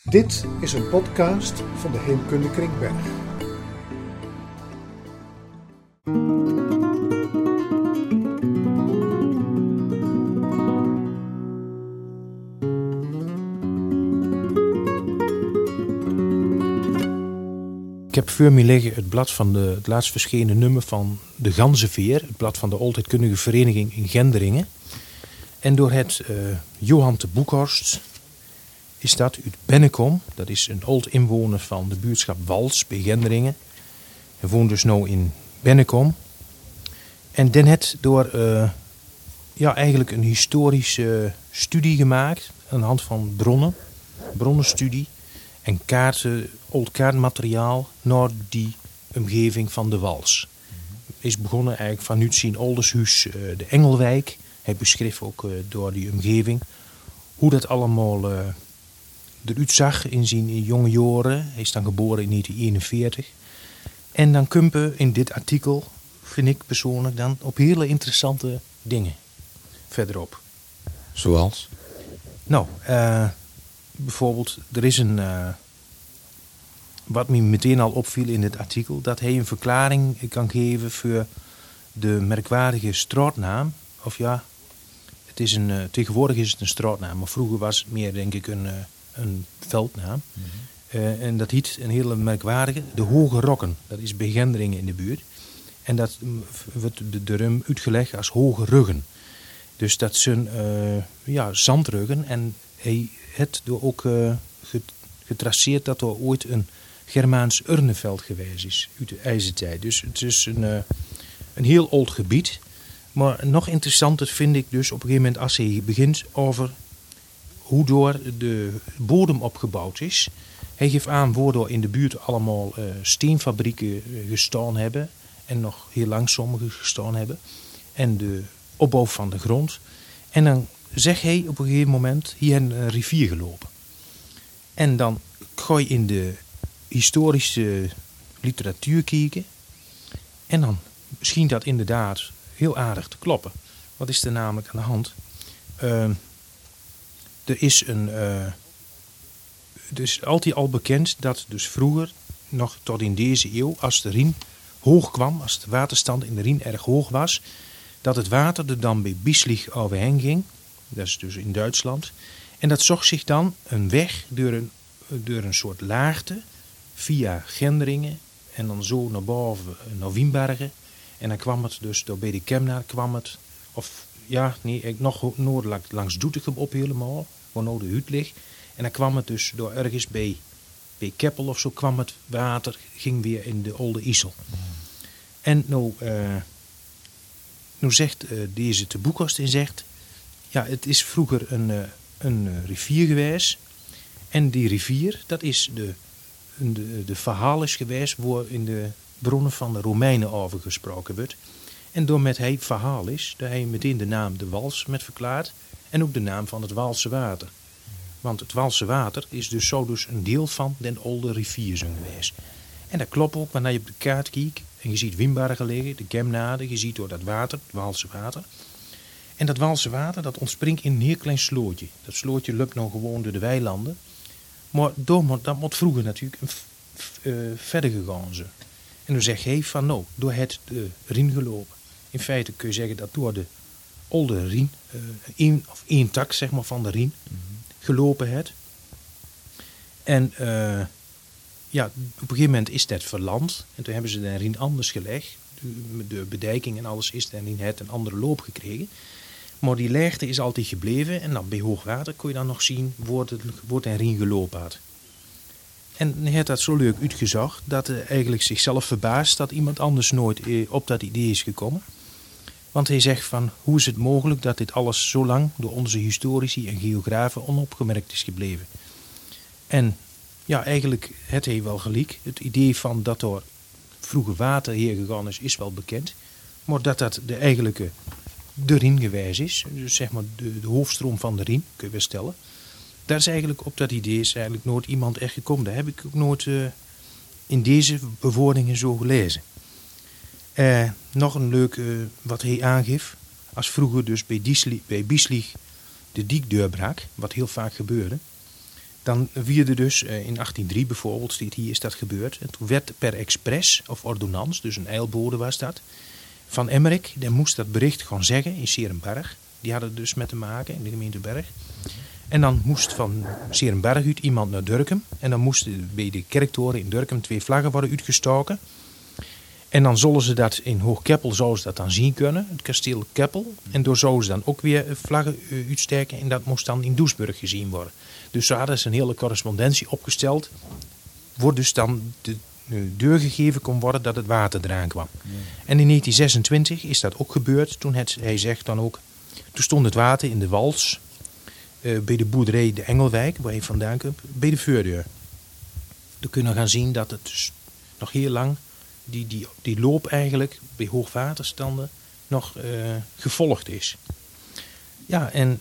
Dit is een podcast van de Heemkunde Kringberg. Ik heb voor me liggen het blad van het laatst verschenen nummer van de Ganzenveer, het blad van de Oudheidkundige Vereniging in Gendringen. En door het Johan te Boekhorst is dat uit Bennekom. Dat is een oud inwoner van de buurtschap Wals bij Gendringen. Hij woont dus nu in Bennekom. En dan het door eigenlijk een historische studie gemaakt aan de hand van bronnenstudie en kaarten, oud kaartmateriaal naar die omgeving van de Wals. Is begonnen eigenlijk vanuit zijn Oldershuis, de Engelwijk. Hij beschreef ook door die omgeving hoe dat allemaal eruit zag in zijn jonge jaren. Hij is dan geboren in 1941. En dan kumpen in dit artikel, vind ik persoonlijk, dan op hele interessante dingen verderop. Zoals? Nou, bijvoorbeeld, er is een... wat me meteen al opviel in het artikel, dat hij een verklaring kan geven voor de merkwaardige straatnaam. Of ja, het is tegenwoordig is het een straatnaam, maar vroeger was het meer, denk ik, een veldnaam. Mm-hmm. En dat heet een hele merkwaardige, de Hoge Rokken. Dat is bij Gendringen in de buurt. En dat wordt de rum uitgelegd als hoge ruggen. Dus dat zijn zandruggen. En hij heeft ook getraceerd dat er ooit een Germaans urnenveld geweest is uit de ijzertijd. Dus het is een heel oud gebied. Maar nog interessanter vind ik dus op een gegeven moment als hij begint over hoe door de bodem opgebouwd is. Hij geeft aan waardoor in de buurt allemaal steenfabrieken gestaan hebben. En nog heel lang sommige gestaan hebben. En de opbouw van de grond. En dan zegt hij op een gegeven moment hier een rivier gelopen. En dan ga je in de historische literatuur kijken. En dan schijnt dat inderdaad heel aardig te kloppen. Wat is er namelijk aan de hand? Er is altijd al bekend dat dus vroeger, nog tot in deze eeuw, als de Rijn hoog kwam, als de waterstand in de Rijn erg hoog was, dat het water er dan bij Bislich overheen ging. Dat is dus in Duitsland. En dat zocht zich dan een weg door een soort laagte via Gendringen en dan zo naar boven naar Wienbergen. En dan kwam het dus door bij de Kemnaar nog noordelijk langs Doetinchem op helemaal, waar nou de hut ligt. En dan kwam het dus door ergens bij Keppel of zo kwam het water, ging weer in de Oude IJssel. En nou zegt deze te Boekhorst en zegt, ja, het is vroeger een rivier geweest. En die rivier, dat is de verhaal is geweest waar in de bronnen van de Romeinen over gesproken wordt. En door met hij verhaal is, dat hij meteen de naam de Wals met verklaart. En ook de naam van het Waalse water. Want het Waalse water is dus zo dus een deel van den oude rivier zijn geweest. En dat klopt ook, wanneer je op de kaart kijkt en je ziet Wienbergen liggen, de Kemnade, je ziet door dat water, het Waalse water. En dat Waalse water, dat ontspringt in een heel klein slootje. Dat slootje loopt nou gewoon door de weilanden. Maar dat moet vroeger natuurlijk verder gegaan zijn. En dan zegt hij van nou, door het de Rijn gelopen. In feite kun je zeggen dat door de oude Rijn, één tak zeg maar, van de Rijn, gelopen het. En op een gegeven moment is dat verland. En toen hebben ze de Rijn anders gelegd. De bedijking en alles is dan in het een andere loop gekregen. Maar die leegte is altijd gebleven. En dan bij hoogwater kon je dan nog zien wordt een Rijn gelopen had. En hij had dat zo leuk uitgezocht dat hij eigenlijk zichzelf verbaast dat iemand anders nooit op dat idee is gekomen. Want hij zegt van hoe is het mogelijk dat dit alles zo lang door onze historici en geografen onopgemerkt is gebleven. En ja, eigenlijk had hij wel gelijk. Het idee van dat er vroeger water heen gegaan is wel bekend. Maar dat de eigenlijke de Rijn geweest is, dus zeg maar de hoofdstroom van de Rijn, kun je wel stellen. Daar is eigenlijk op dat idee is eigenlijk nooit iemand echt gekomen. Dat heb ik ook nooit in deze bewoordingen zo gelezen. Nog een leuk wat hij aangeeft. Als vroeger dus bij Bislich de diek deurbrak, wat heel vaak gebeurde. Dan wierde dus in 1803 bijvoorbeeld, staat hier, is dat gebeurd. En toen werd per expres of ordonnans, dus een eilbode was dat, van Emmerik, die moest dat bericht gewoon zeggen in 's-Heerenberg. Die hadden het dus met te maken in de gemeente Berg. En dan moest van 's-Heerenberg uit iemand naar Durkum. En dan moesten bij de kerktoren in Durkum 2 vlaggen worden uitgestoken. En dan zullen ze dat in Hoogkeppel zouden ze dat dan zien kunnen, het kasteel Keppel. En door zouden ze dan ook weer vlaggen uitsteken en dat moest dan in Doesburg gezien worden. Dus zo hadden ze een hele correspondentie opgesteld, wordt dus dan de deur gegeven kon worden dat het water eraan kwam. Ja. En in 1926 is dat ook gebeurd. Hij zegt dan ook, toen stond het water in de wals bij de boerderij de Engelwijk, waar hij vandaan komt, bij de voordeur. Dan kunnen we gaan zien dat het dus nog heel lang die loop eigenlijk bij hoogwaterstanden nog gevolgd is. Ja, en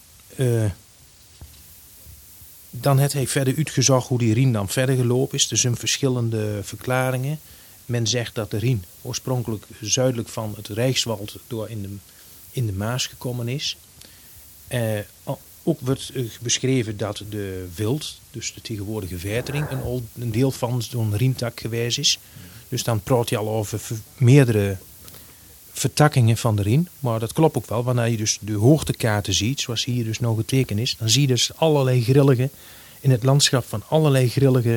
dan heeft hij verder uitgezocht hoe die Rijn dan verder gelopen is. Er zijn verschillende verklaringen. Men zegt dat de Rijn oorspronkelijk zuidelijk van het Rijkswald door in de Maas gekomen is. Ook wordt beschreven dat de Wild, dus de tegenwoordige Vetering, een deel van zo'n Rijntak geweest is. Dus dan praat je al over meerdere vertakkingen van de Rijn. Maar dat klopt ook wel. Wanneer je dus de hoogtekaarten ziet, zoals hier dus nog getekend is, dan zie je dus allerlei grillige, in het landschap van allerlei grillige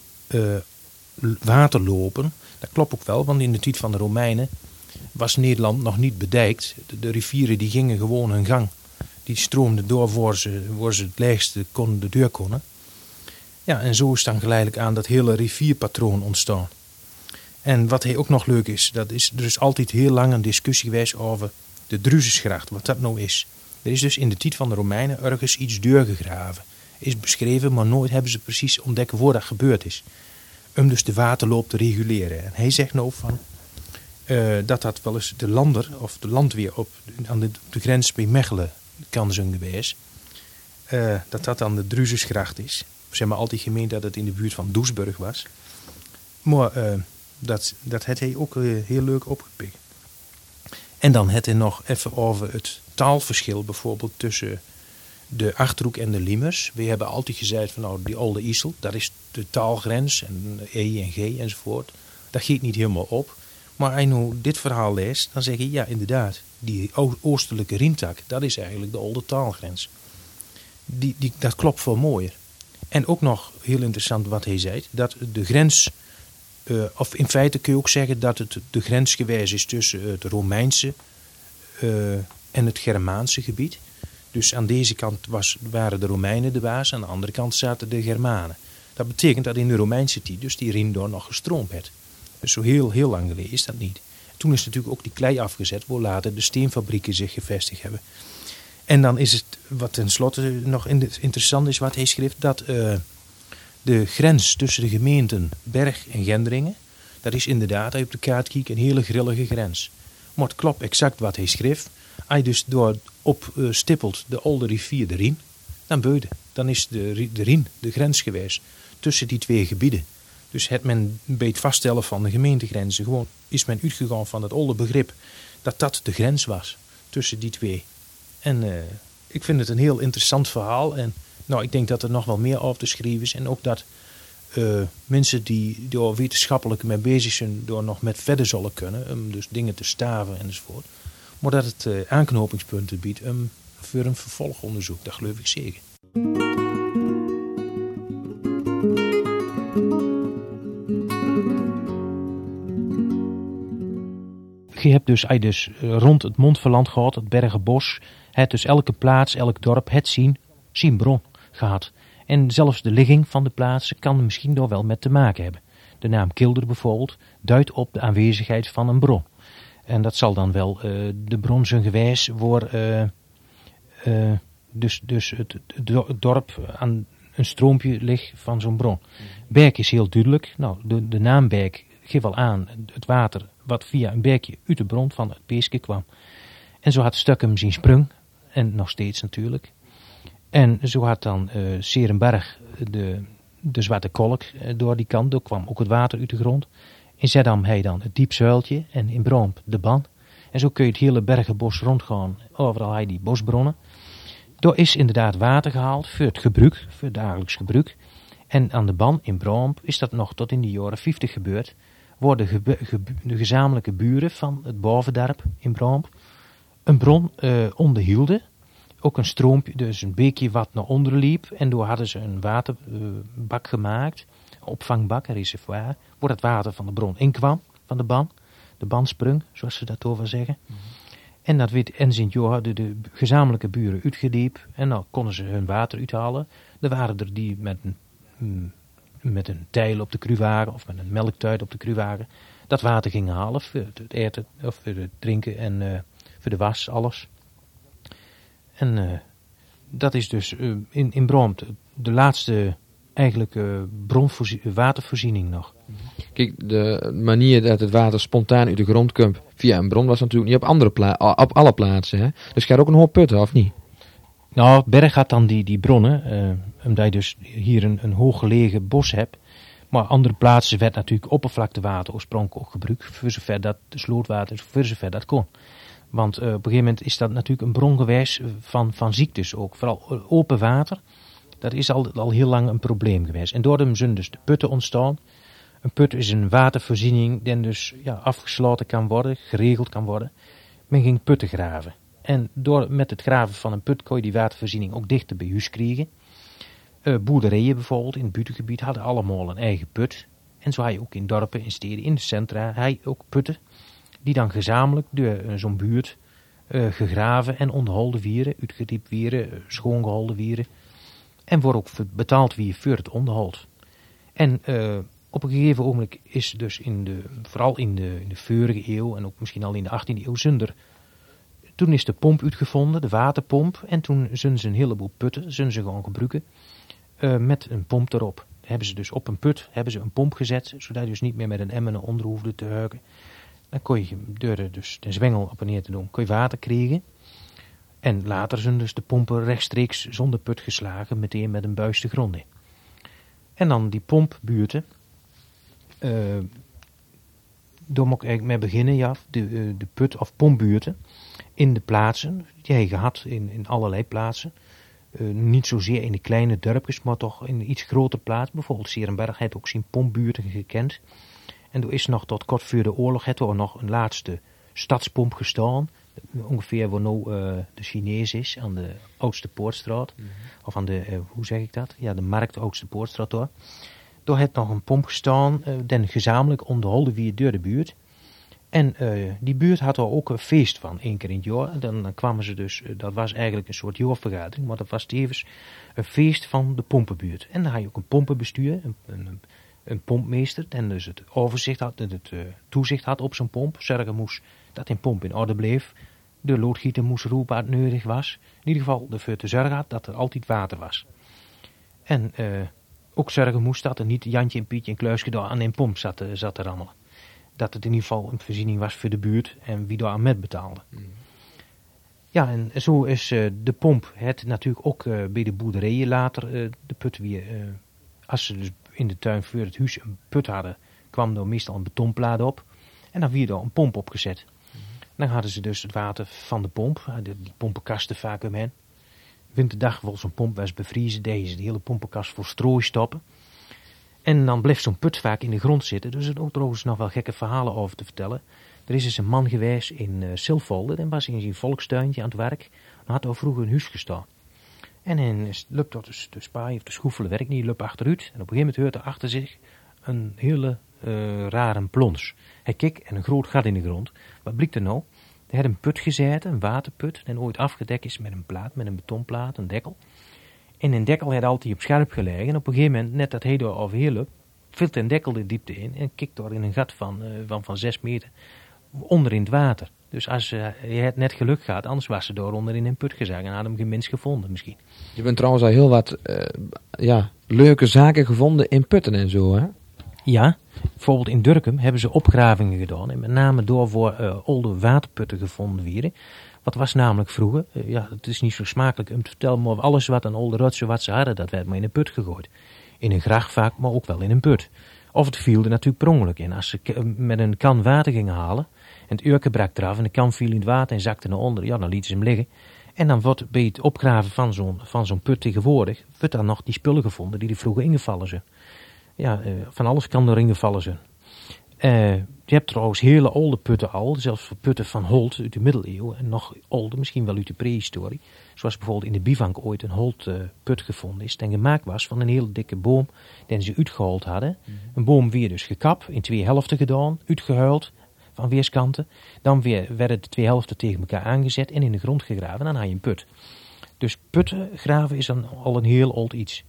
waterlopen. Dat klopt ook wel, want in de tijd van de Romeinen was Nederland nog niet bedijkt. De rivieren die gingen gewoon hun gang. Die stroomden door waar ze het leegste de deur konden. Ja, en zo is dan geleidelijk aan dat hele rivierpatroon ontstaan. En wat ook nog leuk is, dat is er is altijd heel lang een discussie geweest over de Druzesgracht, wat dat nou is. Er is dus in de tijd van de Romeinen ergens iets deurgegraven. Is beschreven, maar nooit hebben ze precies ontdekt waar dat gebeurd is. Om dus de waterloop te reguleren. En hij zegt nou van dat wel eens de lander of de landweer aan de grens bij Mechelen kan zijn geweest. Dat dan de Druzesgracht is. We hebben altijd gemeend dat het in de buurt van Doesburg was. Maar dat had hij ook heel leuk opgepikt. En dan had hij nog even over het taalverschil bijvoorbeeld tussen de Achterhoek en de Liemers. We hebben altijd gezegd van nou die Oude IJssel, dat is de taalgrens en E en G enzovoort. Dat gaat niet helemaal op. Maar als je nu dit verhaal leest, dan zeg je ja inderdaad, die oostelijke Rijntak, dat is eigenlijk de oude taalgrens. Dat klopt veel mooier. En ook nog heel interessant wat hij zei, dat de grens, of in feite kun je ook zeggen dat het de grens geweest is tussen het Romeinse en het Germaanse gebied. Dus aan deze kant waren de Romeinen de baas, aan de andere kant zaten de Germanen. Dat betekent dat in de Romeinse tijd dus die Rijn door nog gestroomd werd. Dus zo heel, heel lang geleden is dat niet. Toen is natuurlijk ook die klei afgezet, waar later de steenfabrieken zich gevestigd hebben. En dan is het, wat tenslotte nog interessant is wat hij schreef, dat de grens tussen de gemeenten Berg en Gendringen, dat is inderdaad, als je op de kaart kijkt, een hele grillige grens. Maar het klopt exact wat hij schreef. Als je dus stippelt de oude rivier de Rijn, dan beide. Dan is de Rijn de grens geweest tussen die twee gebieden. Dus het men bij het vaststellen van de gemeentegrenzen gewoon is men uitgegaan van het oude begrip dat dat de grens was tussen die twee. En ik vind het een heel interessant verhaal. En nou, ik denk dat er nog wel meer over te schrijven is. En ook dat mensen die door wetenschappelijk mee bezig zijn, door nog met verder zullen kunnen, om dus dingen te staven enzovoort. Maar dat het aanknopingspunten biedt voor een vervolgonderzoek, dat geloof ik zeker. Je hebt dus rond het Montferland gehad, het Bergenbos, het dus elke plaats, elk dorp, het zien bron gehad. En zelfs de ligging van de plaatsen kan er misschien door wel met te maken hebben. De naam Kilder bijvoorbeeld duidt op de aanwezigheid van een bron. En dat zal dan wel de bron zijn geweest waar dus het dorp aan een stroompje ligt van zo'n bron. Berk is heel duidelijk. Nou, de naam Berk geeft wel aan het water wat via een berkje uit de bron van het Peeske kwam. En zo had Stukkum zijn sprung, en nog steeds natuurlijk. En zo had dan 's-Heerenberg de Zwarte Kolk door die kant, daar kwam ook het water uit de grond. In Zeddam hij dan het Diepzuiltje en in Broomp de Ban. En zo kun je het hele Bergenbos rondgaan, overal hij die bosbronnen. Daar is inderdaad water gehaald voor het gebruik, voor het dagelijks gebruik. En aan de ban in Broamp is dat nog tot in de jaren 50 gebeurd. Worden de gezamenlijke buren van het bovendorp in Broamp een bron onderhielden. Ook een stroompje, dus een beekje wat naar onder liep. En door hadden ze een waterbak gemaakt. Een opvangbak, een reservoir. Waar het water van de bron inkwam, van de ban. De bansprung, zoals ze dat over zeggen. Mm-hmm. En dat werd en Sint-Jo hadden de gezamenlijke buren uitgediep. En dan konden ze hun water uithalen. Er waren er die met een tijl op de kruiwagen of met een melktuit op de kruiwagen dat water gingen halen voor het eten of voor het drinken en voor de was, alles. En dat is dus in Broamp de laatste eigenlijk watervoorziening nog. Kijk, de manier dat het water spontaan uit de grond komt via een bron was natuurlijk niet op alle plaatsen. Hè? Dus gaat ook een hoop putten, of niet? Nou, Berg had dan die bronnen, omdat je dus hier een hooggelegen bos hebt. Maar andere plaatsen werd natuurlijk oppervlaktewater oorspronkelijk ook gebruikt, voor zover dat de slootwater, voor zover dat kon. Want op een gegeven moment is dat natuurlijk een bron geweest van ziektes ook. Vooral open water, dat is al heel lang een probleem geweest. En door hem zijn dus de putten ontstaan. Een put is een watervoorziening die dus afgesloten kan worden, geregeld kan worden. Men ging putten graven. En met het graven van een put kon je die watervoorziening ook dichter bij huis krijgen. Boerderijen bijvoorbeeld in het buitengebied hadden allemaal een eigen put. En zo had je ook in dorpen, in steden, in de centra, had je ook putten. Die dan gezamenlijk door zo'n buurt gegraven en onderhouden wieren, uitgediept wieren, schoongehouden wieren. En wordt ook betaald wie voor het onderhoud. En op een gegeven ogenblik is dus vooral in de vorige eeuw en ook misschien al in de 18e eeuw zonder. Toen is de pomp uitgevonden, de waterpomp. En toen zijn ze een heleboel putten ze gewoon gebruiken met een pomp erop. Hebben ze dus op een put een pomp gezet, zodat je dus niet meer met een emmer naar onder hoefde te heuken. Dan kon je door dus de zwengel op en neer te doen, kon je water krijgen. En later zijn dus de pompen rechtstreeks zonder put geslagen, meteen met een buis de grond in. En dan die pompbuurten. Daar moet ik eigenlijk mee beginnen, de put- of pompbuurten in de plaatsen, die hij gehad in allerlei plaatsen. Niet zozeer in de kleine dorpjes, maar toch in een iets grotere plaats. Bijvoorbeeld Serenberg heeft ook zijn pompbuurten gekend. En er is nog tot kort voor de oorlog er nog een laatste stadspomp gestaan. Ongeveer waar nu de Chinees is, aan de Oudste Poortstraat. Mm-hmm. Of aan de, hoe zeg ik dat? Ja, de markt Oudste Poortstraat door. Daar heeft nog een pomp gestaan, den gezamenlijk onderhouden wie door de buurt. En die buurt had er ook een feest van, 1 keer in het jaar. En dan kwamen ze dus, dat was eigenlijk een soort jaarvergadering, maar dat was tevens een feest van de pompenbuurt. En dan had je ook een pompenbestuur, een pompmeester, en dus het overzicht had, het toezicht had op zo'n pomp. Zorgen moest dat een pomp in orde bleef. De loodgieter moest roepen als het nodig was. In ieder geval ervoor te zorgen had dat er altijd water was. En ook zorgen moest dat er niet Jantje en Pietje en Kluisje aan een pomp zat te rammelen. Dat het in ieder geval een voorziening was voor de buurt en wie daar aan met betaalde. Mm. Ja, en zo is de pomp het natuurlijk ook bij de boerderijen later de put weer. Als ze dus in de tuin voor het huis een put hadden, kwam er meestal een betonplaat op. En dan werd er een pomp opgezet. Mm. Dan hadden ze dus het water van de pomp, die pompenkasten vaak omheen. Winterdag wil zo'n pomp was bevriezen, deden ze de hele pompenkast voor strooi stoppen. En dan bleef zo'n put vaak in de grond zitten. Dus er ook trouwens nog wel gekke verhalen over te vertellen. Er is eens een man geweest in Silvolde. En was in zijn volkstuintje aan het werk. Dan had hij vroeger een huis gestaan. En hij loopt tot de spaai of de schoefelen werk niet. Hij loopt achteruit. En op een gegeven moment hoort hij achter zich een hele rare plons. Hij keek en een groot gat in de grond. Wat blijkt er nou? Hij had een put gezet, een waterput. En ooit afgedekt is met een plaat, met een betonplaat, een dekkel. En een dekkel had altijd op scherp gelegen. En op een gegeven moment, net dat hij er overheen loopt, vult een dekkel de diepte in en kikt door in een gat van 6 meter onder in het water. Dus als je het net geluk gehad, anders was ze door onder in een put gezakt en had hem geen mens gevonden misschien. Je bent trouwens al heel wat leuke zaken gevonden in putten en zo, hè? Ja, bijvoorbeeld in Durkum hebben ze opgravingen gedaan. En met name door voor oude waterputten gevonden werden. Wat was namelijk vroeger, het is niet zo smakelijk om te vertellen, maar alles wat een oude rotsen wat ze hadden, dat werd maar in een put gegooid. In een gracht vaak, maar ook wel in een put. Of het viel er natuurlijk per ongeluk in. Als ze met een kan water gingen halen, en het urke brak eraf en de kan viel in het water en zakte naar onder, dan lieten ze hem liggen. En dan wordt bij het opgraven van zo'n put tegenwoordig, wordt dan nog die spullen gevonden die er vroeger ingevallen zijn. Ja, van alles kan erin gevallen zijn. Je hebt trouwens hele oude putten al, zelfs putten van holt uit de middeleeuwen en nog ouder, misschien wel uit de prehistorie. Zoals bijvoorbeeld in de Bivank ooit een holtput gevonden is, die gemaakt was van een hele dikke boom die ze uitgehold hadden. Een boom weer dus gekapt, in 2 helften gedaan, uitgehuild van weerskanten. Dan weer werden de 2 helften tegen elkaar aangezet en in de grond gegraven en dan had je een put. Dus putten graven is dan al een heel oud iets.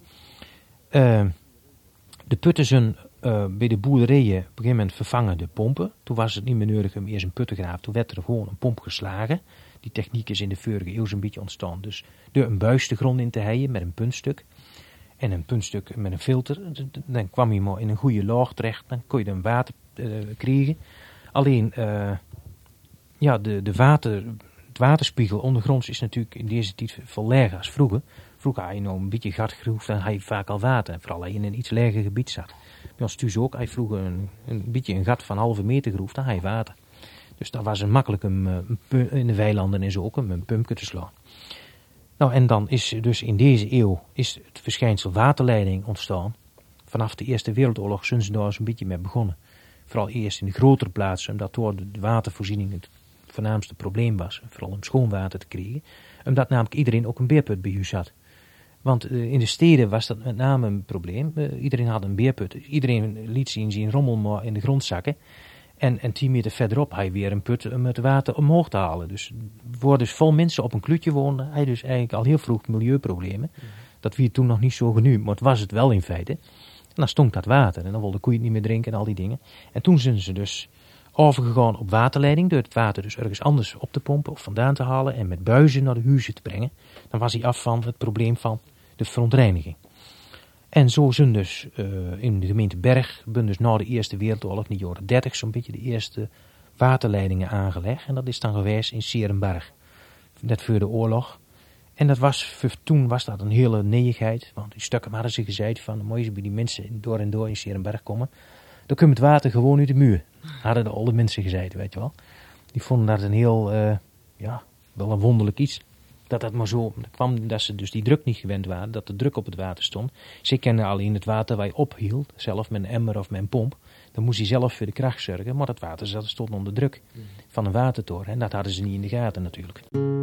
De putten zijn bij de boerderijen op een gegeven moment vervangen de pompen. Toen was het niet meer nodig om eerst een put te graven. Toen werd er gewoon een pomp geslagen. Die techniek is in de vorige eeuw zo'n beetje ontstaan. Dus door een buis de grond in te heien met een puntstuk. En een puntstuk met een filter. Dan kwam je maar in een goede laag terecht. Dan kon je dan water krijgen. Alleen het waterspiegel ondergronds is natuurlijk in deze tijd veel lager als vroeger. Vroeger had je nou een beetje gat gegroefd, dan had je vaak al water. En vooral als je in een iets lager gebied zat. Bij ons thuis ook, als je vroeger een beetje een gat van 1,5 meter groefd, dan had je water. Dus dat was makkelijk in de weilanden en zo ook een pumpje te slaan. Nou, en dan is dus in deze eeuw is het verschijnsel waterleiding ontstaan. Vanaf de Eerste Wereldoorlog zijn ze daar eens een beetje mee begonnen. Vooral eerst in de grotere plaatsen, omdat door de watervoorziening het voornaamste probleem was. Vooral om schoon water te krijgen. Omdat namelijk iedereen ook een beerput bij huis had. Want in de steden was dat met name een probleem. Iedereen had een beerput. Iedereen liet zijn rommel maar in de grond zakken. En 10 meter verderop had je weer een put om het water omhoog te halen. Dus voor dus vol mensen op een kluutje woonden, had je dus eigenlijk al heel vroeg milieuproblemen. Dat wie toen nog niet zo genoemd, maar het was het wel in feite. En dan stonk dat water en dan wilden koeien het niet meer drinken en al die dingen. En toen zijn ze dus overgegaan op waterleiding, door het water dus ergens anders op te pompen of vandaan te halen en met buizen naar de huizen te brengen. Dan was hij af van het probleem van de verontreiniging. En zo zijn dus in de gemeente Berg, dus na de Eerste Wereldoorlog, in de jaren 30, zo'n beetje de eerste waterleidingen aangelegd. En dat is dan geweest in Serenberg, net voor de oorlog. En toen was dat een hele neigheid, want die stukken hadden ze gezegd van, mooi is bij die mensen door en door in Serenberg komen, dan komt het water gewoon uit de muur. Hadden de oude mensen gezegd, weet je wel. Die vonden dat een heel, wel een wonderlijk iets. Dat maar zo kwam, dat ze dus die druk niet gewend waren, dat de druk op het water stond. Ze kenden alleen het water waar je ophield, zelf met een emmer of met een pomp. Dan moest hij zelf voor de kracht zorgen, maar dat water stond onder druk van een watertoren. En dat hadden ze niet in de gaten natuurlijk.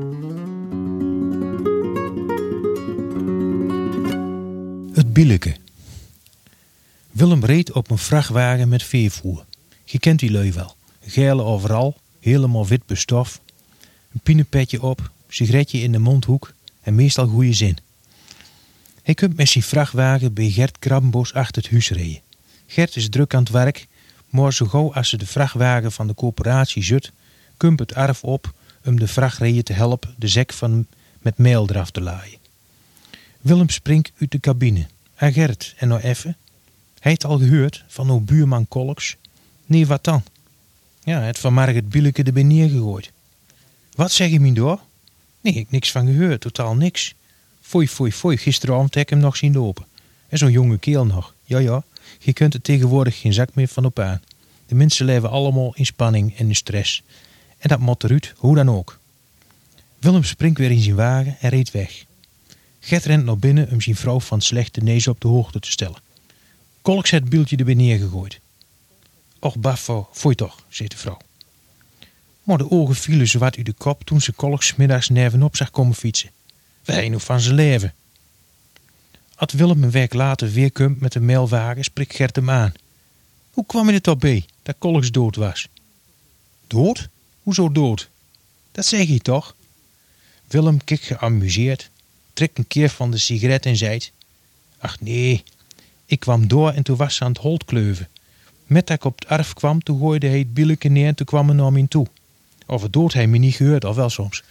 Het Bieleke. Willem reed op een vrachtwagen met veevoer. Je kent die lui wel. Gele overal, helemaal wit bestof. Een pienepetje op, sigaretje in de mondhoek en meestal goede zin. Hij komt met zijn vrachtwagen bij Gert Krabbenbos achter het huis rijden. Gert is druk aan het werk, maar zo gauw als ze de vrachtwagen van de coöperatie zut, komt het arf op om de vrachtrijder te helpen de zak met meel eraf te laaien. Willem springt uit de cabine. Gert, en nou even. Hij het al gehoord van uw buurman Kolks? Nee, wat dan? Ja, het vanmorgen het Bieleke erbij neergegooid. Wat zeg je me door? Nee, ik heb niks van gehoord, totaal niks. Foei, gisteravond heb ik hem nog zien lopen. En zo'n jonge keel nog. Ja, je kunt er tegenwoordig geen zak meer van op aan. De mensen leven allemaal in spanning en in stress. En dat moet eruit, hoe dan ook. Willem springt weer in zijn wagen en reed weg. Gert rent naar binnen om zijn vrouw van slechte neus op de hoogte te stellen. Kolks het bieltje erbij neergegooid. Och, baffo, foei toch, zei de vrouw. Maar de ogen vielen zowat uit de kop toen ze Kolks middags nevenop zag komen fietsen. Wij nog van zijn leven. Als Willem een week later weer komt met de meelwagen, spreekt Gert hem aan. Hoe kwam je er toch bij, dat Kolks dood was? Dood? Hoezo dood? Dat zeg je toch? Willem kijkt geamuseerd, trekt een keer van de sigaret en zei: Ach nee, ik kwam door en toen was ze aan het holtkleuven. Met dat ik op het arf kwam, toen gooide hij het Bieleke neer en toen kwam hij naar me toe. Of het dood hij me niet gehoord, of wel soms.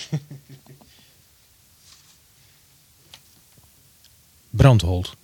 Brandholt.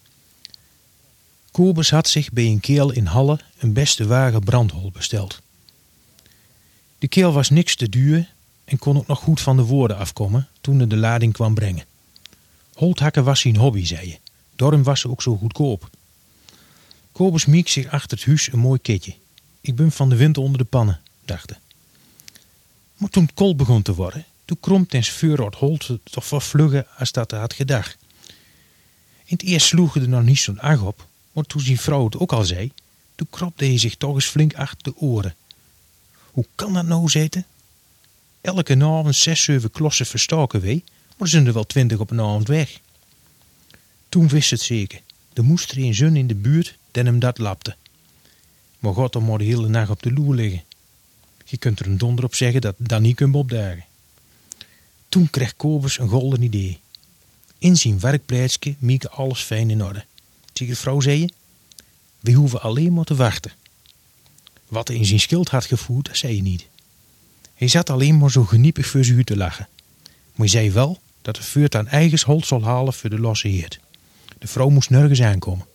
Kobus had zich bij een kerel in Halle een beste wagen brandholt besteld. De kerel was niks te duur en kon ook nog goed van de woorden afkomen toen hij de lading kwam brengen. Holthakken was zijn hobby, zei je. Daarom was ze ook zo goedkoop. Kobus miek zich achter het huis een mooi kitje. Ik ben van de winter onder de pannen, dacht hij. Maar toen het koud begon te worden, Toen kromt ens vuurrot holt het toch wat vlugger als dat had gedacht. In het eerst sloeg er nog niet zo'n ag op, maar toen zijn vrouw het ook al zei, toen kropte hij zich toch eens flink achter de oren. Hoe kan dat nou zitten? Elke avond 6, 7 klossen verstoken wij, maar er zijn er wel 20 op een avond weg. Toen wist het zeker, er moest er een zon in de buurt den hem dat lapte. Maar God dan moet de hele nacht op de loer liggen. Je kunt er een donder op zeggen dat dat niet kunt opdagen. Toen kreeg Kobus een golden idee. In zijn werkplaatsje mieke alles fijn in orde. Tegen de vrouw zei je, we hoeven alleen maar te wachten. Wat hij in zijn schild had gevoerd, dat zei je niet. Hij zat alleen maar zo geniepig voor zijn te lachen. Maar hij zei wel dat de vuurt aan eigens holt zal halen voor de losse heerd. De vrouw moest nergens aankomen.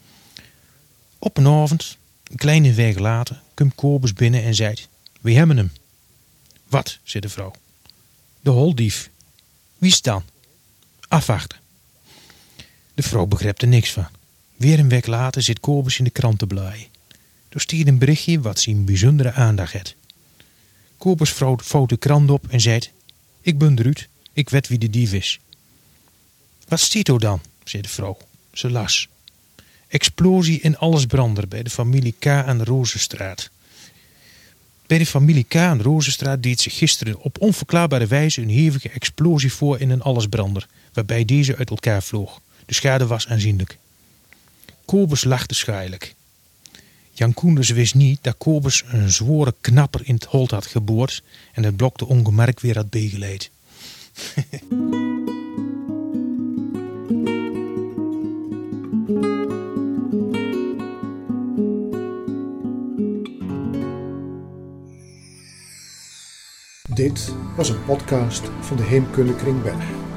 Op een avond, een kleine week later, komt Kobus binnen en zei, we hebben hem. Wat, zei de vrouw. De holdief. Wie is het dan? Afwachten. De vrouw begreep er niks van. Weer een week later zit Kobus in de krant te blaaien. Er stiert een berichtje wat zijn bijzondere aandacht had. Kobus vouwt de krant op en zei, ik ben eruit, ik weet wie de dief is. Wat stiet er dan, zei de vrouw. Ze las. Explosie in alles brander bij de familie K. aan de Rozenstraat. Bij de familie K. aan de Rozenstraat deed zich gisteren op onverklaarbare wijze een hevige explosie voor in een allesbrander, waarbij deze uit elkaar vloog. De schade was aanzienlijk. Kobus lachte schaarlijk. Jan Koenders wist niet dat Kobus een zware knapper in het holt had geboord en het blok de ongemerkt weer had begeleid. Dit was een podcast van de Heemkunde Kringberg.